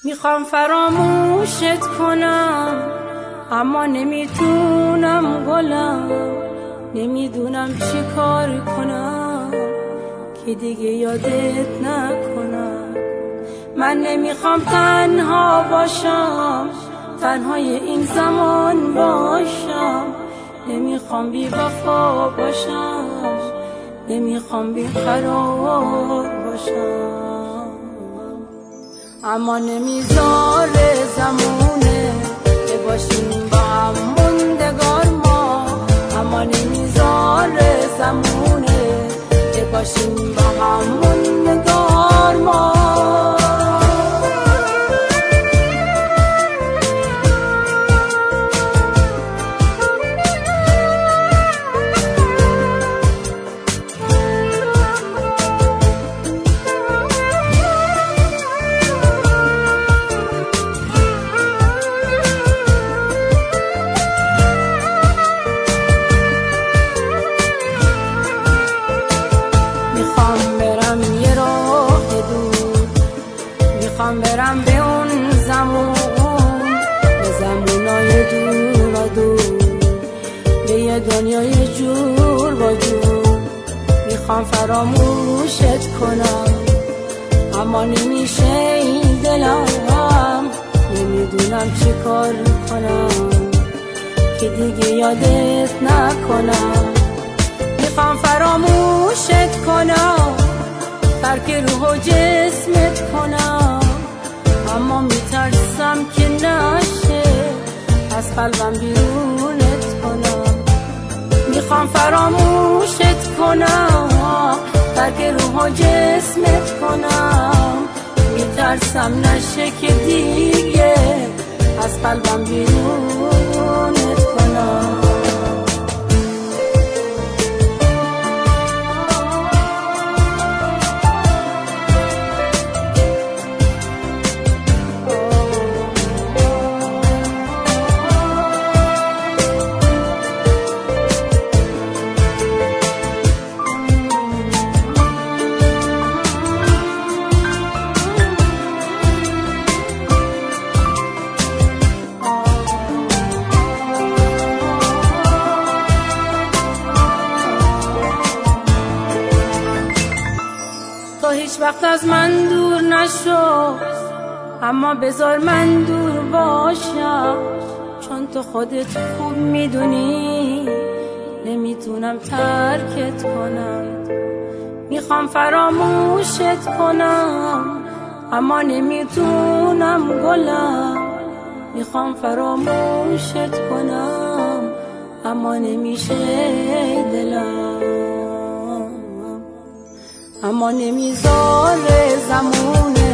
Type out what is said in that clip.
میخوام فراموشت کنم اما نمیتونم گلم، نمیدونم چی کار کنم که دیگه یادت نکنم. من نمیخوام تنها باشم، تنهای این زمان باشم، نمیخوام بی وفا باشم، نمیخوام بی قرار باشم. اما نمیذاره زمونه که باشیم با هم موندگار ما، اما نمیذاره زمونه که باشیم با هم موندگار ما. برم به اون زمان، به زمانای دور و دور، به یه دنیای جور با جور. میخوام فراموشت کنم اما نمیشه این دلم، نمیدونم چی کار کنم که دیگه یادت نکنم. میخوام فراموشت کنم، ترک روح و جسمت کنم، اما میترسم که نشه از قلبم بیرونت کنم. میخوام فراموشت کنم، ترک روح و جسمت کنم، میترسم نشه که دیگه از قلبم بیرونت کنم. تو هیچ وقت از من دور نشو، اما بذار من دور باشم، چون تو خودت خوب میدونی نمیتونم ترکت کنم. میخوام فراموشت کنم اما نمیتونم گلم، میخوام فراموشت کنم اما نمیشه دلم. اما نمیذاره زمونه